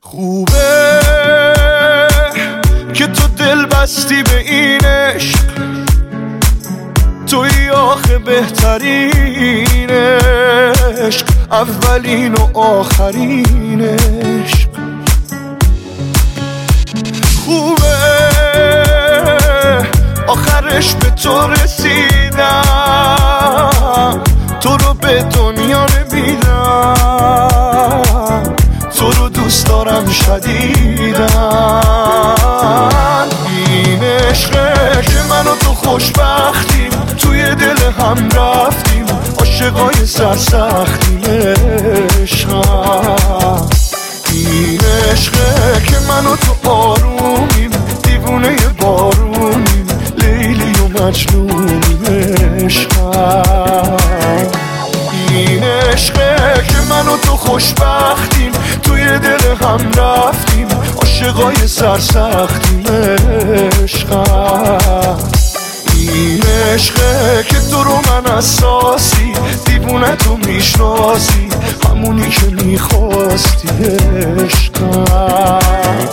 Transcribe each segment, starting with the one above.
خوبه که تو دل بستی به این عشق، توی آخه بهترین عشق، اولین و آخرین عشق. خوبه آخرش به تو رسیدم، تو رو به دنیا نمیدم، تو رو دوست دارم شدیدن. این عشقه که من و تو خوشبختیم، توی دل هم رفتیم، عاشقای سرسختیم. عشقم این عشقه که من و تو آرومیم، دیوونه بارونیم، لیلی و مجنونیم. عشقم این عشقه که من و تو خوشبختیم، توی دل هم رفتیم، عاشقای سرسختیم. عشقم این عشقه که تو رو من اساسی، دیوونه تو میشناسی، همونی که میخواستی. عشقم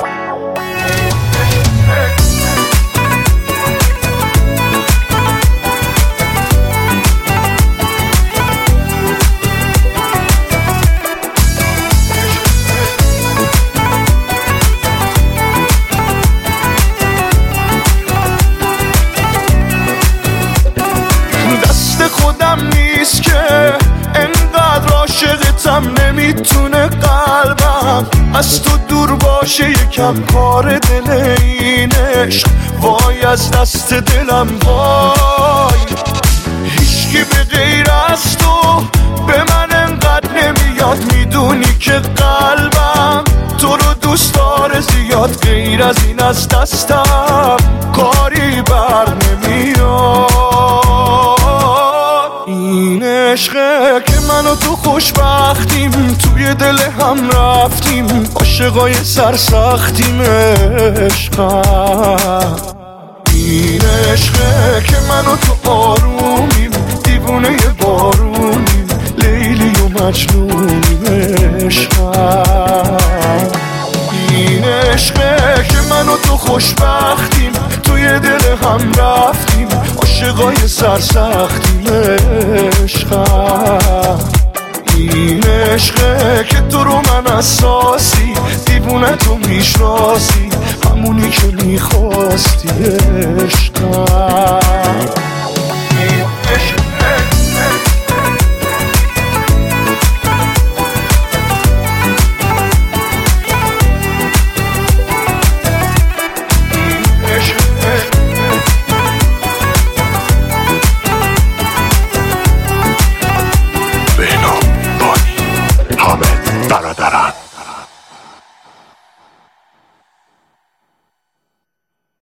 خودم نیست که انقدر عاشقتم، نمیتونه قلبم از تو دور باشه، یکم کار دل این عشق. وای از دست دلم وای، هیچکی به غیر از تو به من انقدر نمیاد. میدونی که قلبم تو رو دوست داره زیاد، غیر از این از دستم کاری بر نمیاد. این عشقه که من و تو خوشبختیم، توی دل هم رفتیم، عاشقای سرسختیم. عشقم این عشقه که من و تو آرومیم، دیوونه بارونیم، لیلی و مجنونیم. عشقم این عشقه که من و تو خوشبختیم، توی دل هم رفتیم، عاشقای سرسختیم. عشقم این عشقه که تو رو من اساسی، دیوونه تو میشناسی، همونی که میخواستی. عشقم این عشق